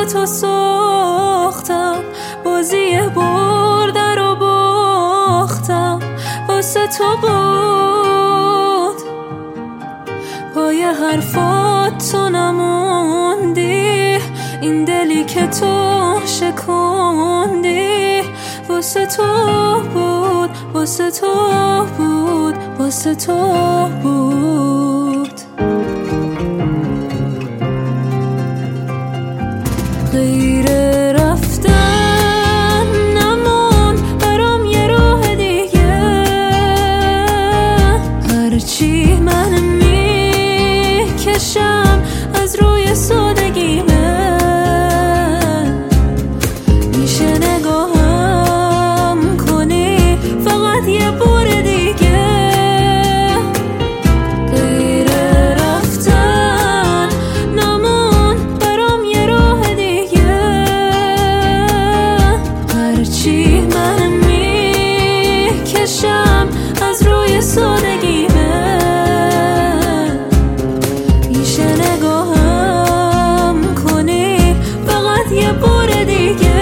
واسه تو ساختم، بازی برده رو باختم، واسه تو بود. پای حرفات تو نموندی، این دلی که تو شکوندی، واسه تو بود، واسه تو بود، واسه تو بود. غیر رفتن نمون برام یه راه دیگه، هرچی من میکشم از روی سادگیمه، میشه نگاهم کنی فقط یه بار دیگه. غیر رفتن نمون برام یه راه دیگه، هرچی من میکشم از روی سادگیمه، میشه نگاهم کنی فقط یه بار دیگه.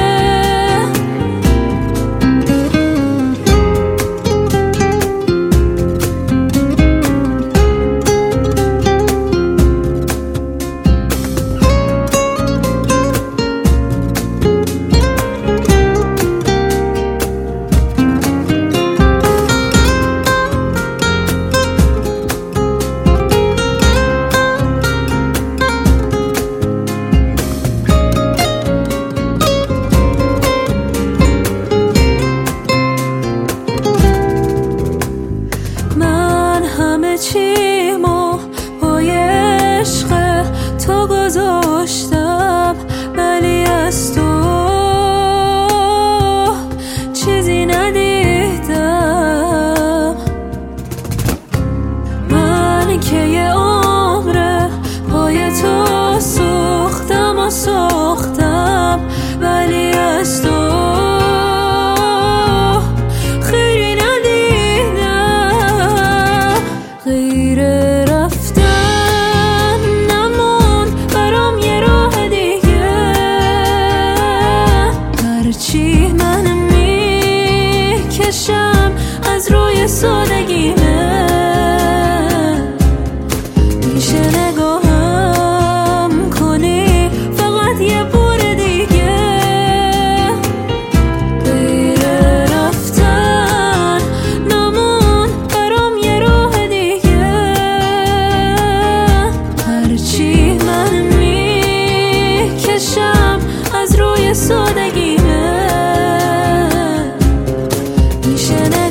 چیمو پای عشق تو گذاشتم، ولی از تو چیزی ندیدم. من که یه عمره پای تو سوختم و ساختم، ولی از تو خیلی ندیدم. غیر رفتن نمون برام یه راه دیگه، هرچی من میکشم از روی سادگیمه، میشه نگاهم کنی فقط یه بار دیگه. غیر رفتن نمون برام یه راه دیگه، هرچی من میکشم از روی سادگیمه، میشه